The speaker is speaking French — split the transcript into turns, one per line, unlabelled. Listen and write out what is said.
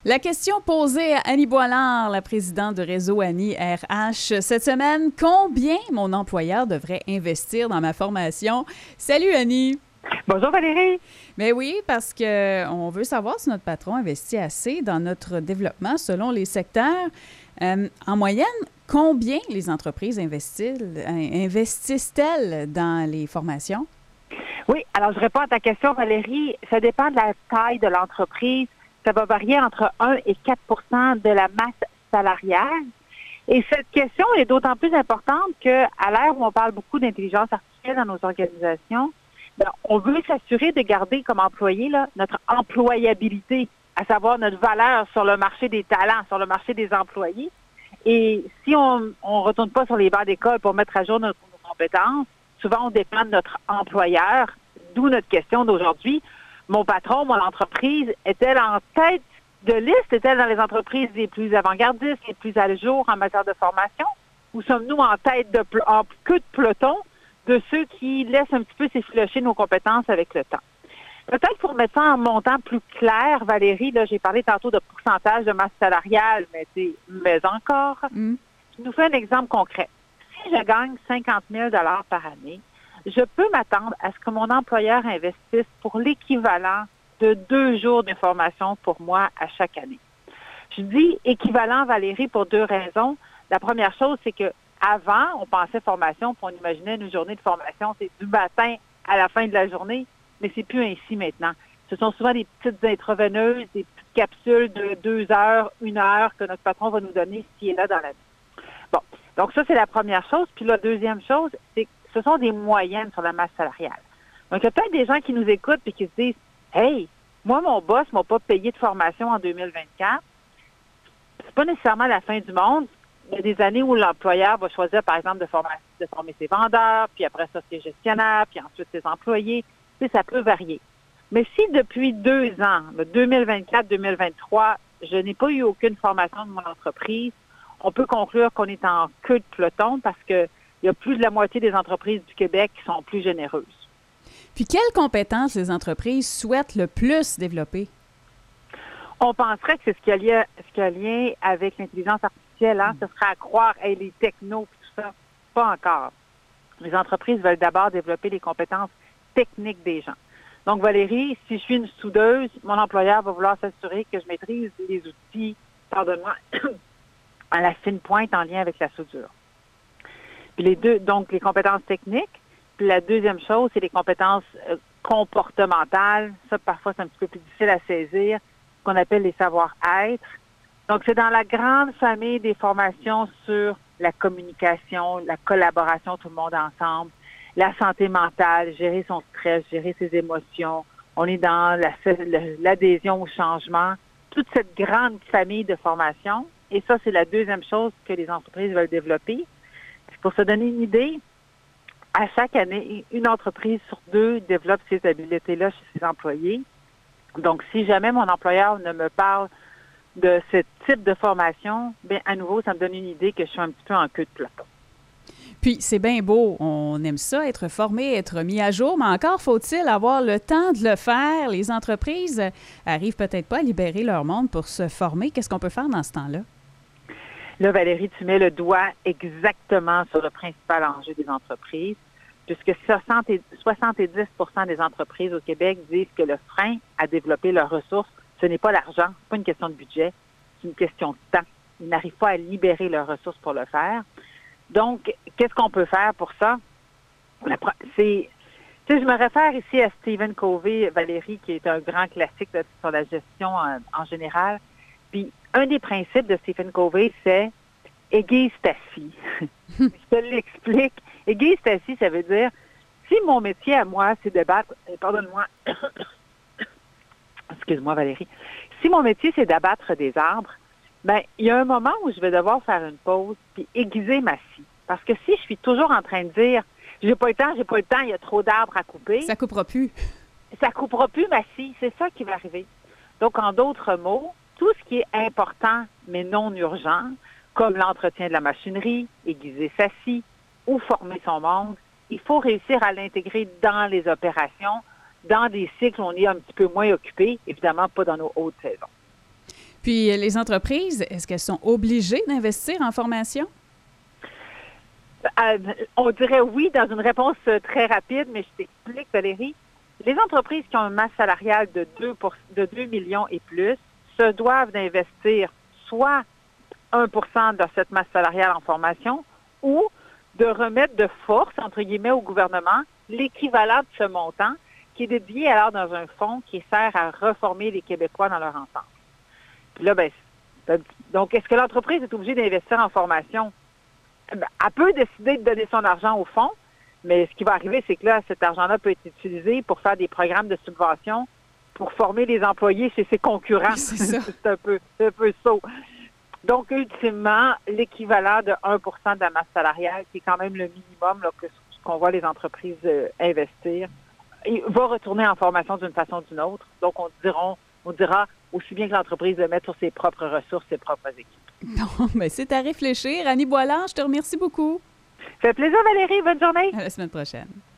La question posée à Annie Boilard, la présidente de Réseau Annie RH, cette semaine, combien mon employeur devrait investir dans ma formation? Salut Annie!
Bonjour Valérie!
Mais oui, parce que on veut savoir si notre patron investit assez dans notre développement selon les secteurs. En moyenne, combien les entreprises investissent-elles dans les formations?
Oui, alors je réponds à ta question Valérie. Ça dépend de la taille de l'entreprise. Ça va varier entre 1 et 4 de la masse salariale. Et cette question est d'autant plus importante qu'à l'ère où on parle beaucoup d'intelligence artificielle dans nos organisations, on veut s'assurer de garder comme employé notre employabilité, à savoir notre valeur sur le marché des talents, sur le marché des employés. Et si on ne retourne pas sur les bancs d'école pour mettre à jour nos compétences, souvent on dépend de notre employeur, d'où notre question d'aujourd'hui. Mon patron, mon entreprise, est-elle en tête de liste? Est-elle dans les entreprises les plus avant-gardistes, les plus à jour en matière de formation? Ou sommes-nous en tête en queue de peloton de ceux qui laissent un petit peu s'effilocher nos compétences avec le temps? Peut-être pour mettre ça en montant plus clair, Valérie, là, j'ai parlé tantôt de pourcentage de masse salariale, mais encore, je nous fais un exemple concret. Si je gagne 50 000 par année, je peux m'attendre à ce que mon employeur investisse pour l'équivalent de 2 jours de formation pour moi à chaque année. Je dis équivalent, Valérie, pour 2 raisons. La première chose, c'est que avant, on pensait formation, puis on imaginait une journée de formation, c'est du matin à la fin de la journée, mais c'est plus ainsi maintenant. Ce sont souvent des petites intraveineuses, des petites capsules de 2 heures, 1 heure que notre patron va nous donner s'il est là dans la vie. Bon, donc ça, c'est la première chose. Puis la deuxième chose, c'est que ce sont des moyennes sur la masse salariale. Donc, il y a peut-être des gens qui nous écoutent et qui se disent « Hey, moi, mon boss ne m'a pas payé de formation en 2024. » C'est pas nécessairement la fin du monde. Il y a des années où l'employeur va choisir, par exemple, de former ses vendeurs, puis après ça, ses gestionnaires, puis ensuite ses employés. Tu sais, ça peut varier. Mais si depuis 2 ans, 2024-2023, je n'ai pas eu aucune formation de mon entreprise, on peut conclure qu'on est en queue de peloton parce qu'il y a plus de la moitié des entreprises du Québec qui sont plus généreuses.
Puis, quelles compétences les entreprises souhaitent le plus développer?
On penserait que c'est ce qui a lien avec l'intelligence artificielle. Ce serait à croire, les technos et tout ça. Pas encore. Les entreprises veulent d'abord développer les compétences techniques des gens. Donc, Valérie, si je suis une soudeuse, mon employeur va vouloir s'assurer que je maîtrise les outils, pardonne-moi, à la fine pointe en lien avec la soudure. Puis donc les compétences techniques. Puis la deuxième chose, c'est les compétences comportementales. Ça, parfois, c'est un petit peu plus difficile à saisir, qu'on appelle les savoir-être. Donc, c'est dans la grande famille des formations sur la communication, la collaboration, tout le monde ensemble, la santé mentale, gérer son stress, gérer ses émotions. On est dans l'adhésion au changement. Toute cette grande famille de formations. Et ça, c'est la deuxième chose que les entreprises veulent développer. Pour se donner une idée, à chaque année, une entreprise sur 2 développe ces habiletés-là chez ses employés. Donc, si jamais mon employeur ne me parle de ce type de formation, bien, à nouveau, ça me donne une idée que je suis un petit peu en queue de peloton.
Puis, c'est bien beau. On aime ça, être formé, être mis à jour, mais encore faut-il avoir le temps de le faire. Les entreprises arrivent peut-être pas à libérer leur monde pour se former. Qu'est-ce qu'on peut faire dans ce temps-là?
Là, Valérie, tu mets le doigt exactement sur le principal enjeu des entreprises, puisque 70 des entreprises au Québec disent que le frein à développer leurs ressources, ce n'est pas l'argent, ce n'est pas une question de budget, c'est une question de temps. Ils n'arrivent pas à libérer leurs ressources pour le faire. Donc, qu'est-ce qu'on peut faire pour ça? Je me réfère ici à Stephen Covey, Valérie, qui est un grand classique sur la gestion en général. Puis, un des principes de Stephen Covey, c'est « aiguise ta scie ». Je te l'explique. « Aiguise ta scie », ça veut dire, si mon métier à moi, c'est de battre... Pardonne-moi. Excuse-moi, Valérie. Si mon métier, c'est d'abattre des arbres, bien, il y a un moment où je vais devoir faire une pause puis aiguiser ma scie. Parce que si je suis toujours en train de dire « j'ai pas le temps, il y a trop d'arbres à couper »,
ça coupera plus.
Ça coupera plus ma scie. C'est ça qui va arriver. Donc, en d'autres mots, tout ce qui est important, mais non urgent, comme l'entretien de la machinerie, aiguiser sa scie ou former son monde, il faut réussir à l'intégrer dans les opérations, dans des cycles où on est un petit peu moins occupé, évidemment pas dans nos hautes saisons.
Puis les entreprises, est-ce qu'elles sont obligées d'investir en formation?
On dirait oui dans une réponse très rapide, mais je t'explique, Valérie. Les entreprises qui ont une masse salariale de 2 millions et plus se doivent d'investir soit 1 de cette masse salariale en formation ou de remettre de force, entre guillemets, au gouvernement l'équivalent de ce montant qui est dédié alors dans un fonds qui sert à reformer les Québécois dans leur ensemble. Puis là, donc, est-ce que l'entreprise est obligée d'investir en formation? Elle peut décider de donner son argent au fonds, mais ce qui va arriver, c'est que là, cet argent-là peut être utilisé pour faire des programmes de subvention pour former les employés chez ses concurrents.
C'est ça.
c'est un peu ça. Donc, ultimement, l'équivalent de 1 de la masse salariale, qui est quand même le minimum là, qu'on voit les entreprises investir, il va retourner en formation d'une façon ou d'une autre. Donc, on dira aussi bien que l'entreprise de mettre sur ses propres ressources, ses propres équipes.
Non, mais c'est à réfléchir. Annie Boilard, je te remercie beaucoup.
Ça fait plaisir, Valérie. Bonne journée.
À la semaine prochaine.